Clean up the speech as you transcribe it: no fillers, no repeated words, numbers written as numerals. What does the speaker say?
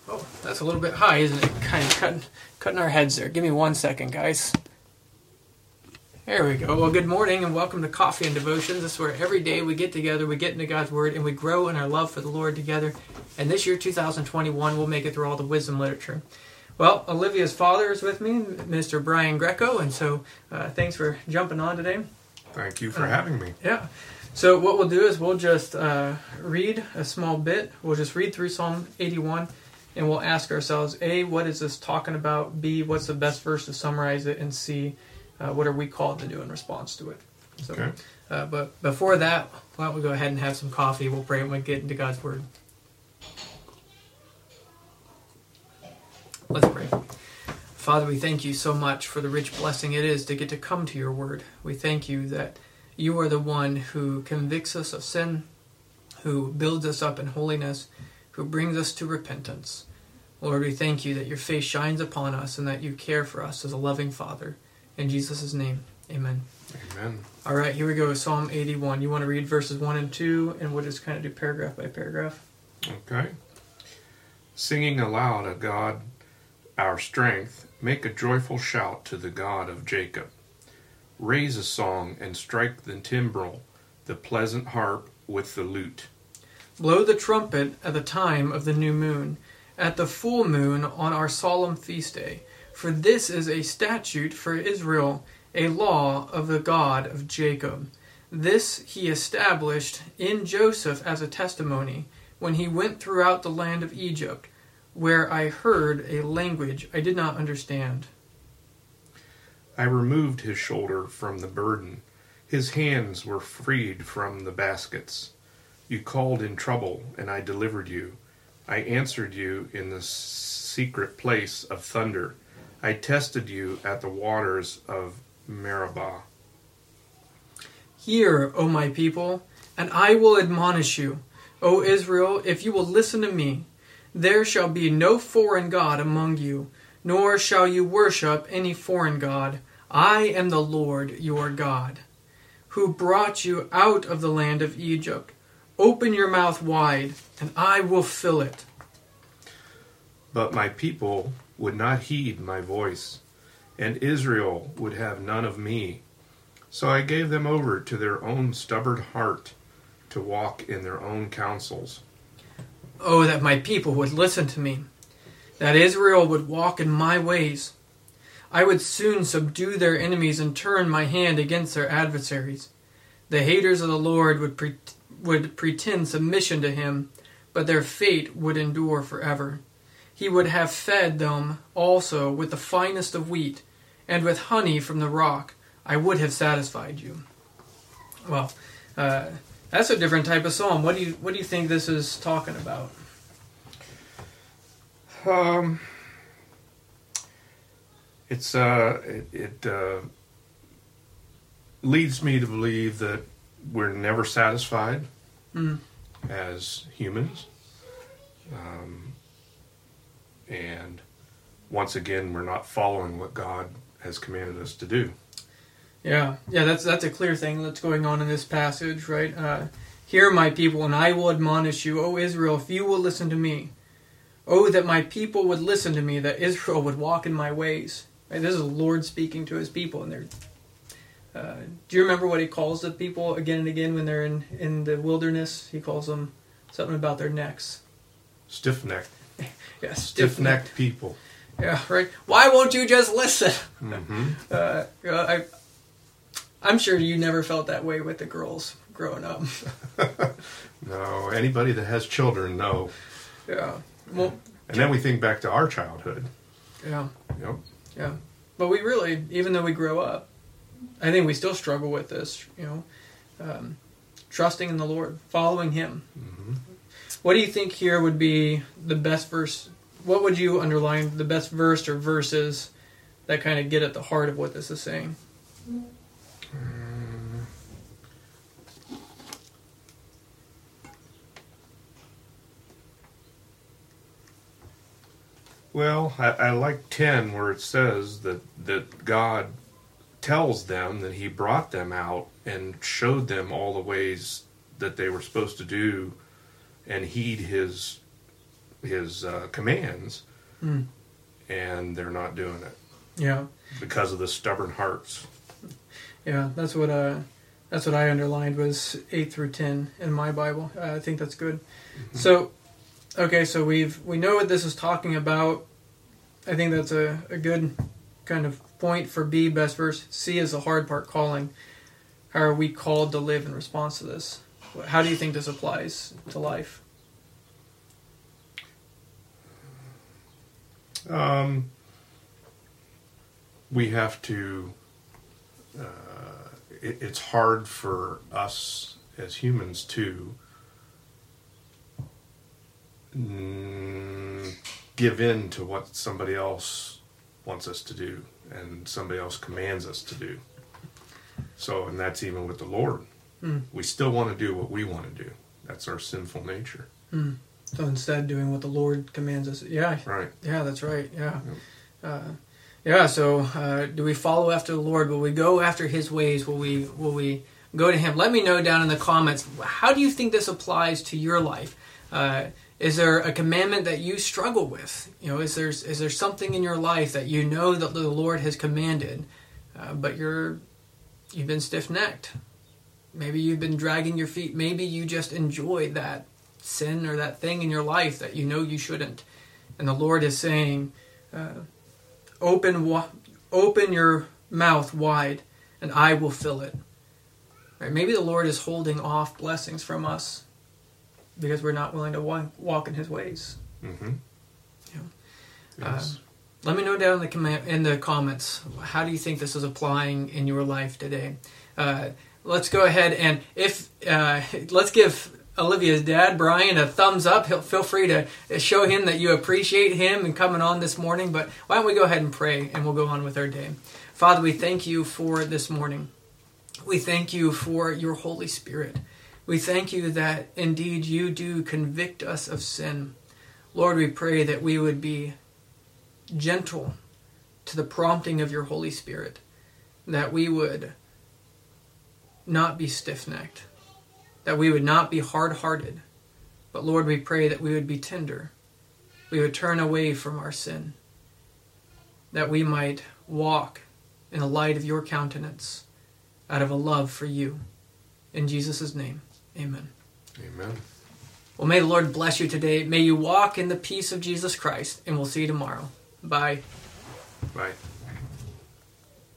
Oh, that's a little bit high, isn't it? Kind of cutting our heads there. Give me 1 second, guys. There we go. Well, good morning and welcome to Coffee and Devotions. This is where every day we get together, we get into God's Word, and we grow in our love for the Lord together. And this year, 2021, we'll make it through all the wisdom literature. Well, Olivia's father is with me, Mr. Brian Greco, and so thanks for jumping on today. Thank you for having me. Yeah. So what we'll do is we'll just read a small bit. We'll just read through Psalm 81, and we'll ask ourselves, A, what is this talking about? B, what's the best verse to summarize it? And C, what are we called to do in response to it? So, okay. But before that, why don't we go ahead and have some coffee? We'll pray when we get into God's Word. Let's pray. Father, we thank you so much for the rich blessing it is to get to come to your Word. We thank you that you are the one who convicts us of sin, who builds us up in holiness, who brings us to repentance. Lord, we thank you that your face shines upon us and that you care for us as a loving Father. In Jesus' name, amen. Amen. All right, here we go. Psalm 81. You want to read verses 1 and 2, and we'll just kind of do paragraph by paragraph. Okay. Singing aloud a God, our strength, make a joyful shout to the God of Jacob. Raise a song and strike the timbrel, the pleasant harp with the lute. Blow the trumpet at the time of the new moon, at the full moon on our solemn feast day. For this is a statute for Israel, a law of the God of Jacob. This he established in Joseph as a testimony, when he went throughout the land of Egypt, where I heard a language I did not understand. I removed his shoulder from the burden. His hands were freed from the baskets. You called in trouble, and I delivered you. I answered you in the secret place of thunder. I tested you at the waters of Meribah. Hear, O my people, and I will admonish you. O Israel, if you will listen to me, there shall be no foreign god among you, nor shall you worship any foreign god. I am the Lord your God, who brought you out of the land of Egypt. Open your mouth wide, and I will fill it. But my people would not heed my voice, and Israel would have none of me. So I gave them over to their own stubborn heart, to walk in their own counsels. Oh, that my people would listen to me, that Israel would walk in my ways. I would soon subdue their enemies and turn my hand against their adversaries. The haters of the Lord would pretend submission to him, but their fate would endure forever. He would have fed them also with the finest of wheat, and with honey from the rock. I would have satisfied you. Well, that's a different type of psalm. What do you think this is talking about? It leads me to believe that we're never satisfied as humans, and once again, we're not following what God has commanded us to do. Yeah, that's a clear thing that's going on in this passage, right? Hear, my people, and I will admonish you, O Israel, if you will listen to me. Oh, that my people would listen to me, that Israel would walk in my ways. Right? This is the Lord speaking to his people, and do you remember what he calls the people again and again when they're in the wilderness? He calls them something about their necks. Stiff-necked. Yeah, stiff-necked people. Yeah, right. Why won't you just listen? Mm-hmm. I'm sure you never felt that way with the girls growing up. No, anybody that has children, no. Yeah. Well, and then we think back to our childhood. Yeah. Yep. Yeah. But we really, even though we grow up, I think we still struggle with this, trusting in the Lord, following him. Mm-hmm. What do you think here would be the best verse? What would you underline the best verse or verses that kind of get at the heart of what this is saying? Well, I like 10 where it says that God tells them that he brought them out and showed them all the ways that they were supposed to do and heed his his commands, Mm. and they're not doing it Yeah. because of the stubborn hearts. Yeah, that's what I underlined was 8 through 10 in my Bible. I think that's good. Mm-hmm. So, okay, so we know what this is talking about. I think that's a good kind of point for B, best verse. C is the hard part, calling. How are we called to live in response to this? How do you think this applies to life? We have to. It's hard for us as humans to give in to what somebody else wants us to do and somebody else commands us to do. So, and that's even with the Lord. Mm. We still want to do what we want to do. That's our sinful nature. Mm. So instead, doing what the Lord commands us. Yeah. Right. Yeah, that's right. Yeah. Yeah. So, do we follow after the Lord? Will we go after His ways? Will we go to Him? Let me know down in the comments. How do you think this applies to your life? Is there a commandment that you struggle with? You know, is there something in your life that you know that the Lord has commanded, but you've been stiff-necked? Maybe you've been dragging your feet. Maybe you just enjoy that sin or that thing in your life that you know you shouldn't. And the Lord is saying, open your mouth wide and I will fill it. Right? Maybe the Lord is holding off blessings from us because we're not willing to walk in His ways. Mm-hmm. Yeah. Yes. Let me know down in the comments, how do you think this is applying in your life today? Let's go ahead and let's give Olivia's dad, Brian, a thumbs up. Feel free to show him that you appreciate him and coming on this morning. But why don't we go ahead and pray and we'll go on with our day. Father, we thank you for this morning. We thank you for your Holy Spirit. We thank you that indeed you do convict us of sin. Lord, we pray that we would be gentle to the prompting of your Holy Spirit, that we would not be stiff-necked, that we would not be hard-hearted, but Lord, we pray that we would be tender, we would turn away from our sin, that we might walk in the light of your countenance, out of a love for you. In Jesus' name, amen. Amen. Well, may the Lord bless you today. May you walk in the peace of Jesus Christ, and we'll see you tomorrow. Bye. Bye.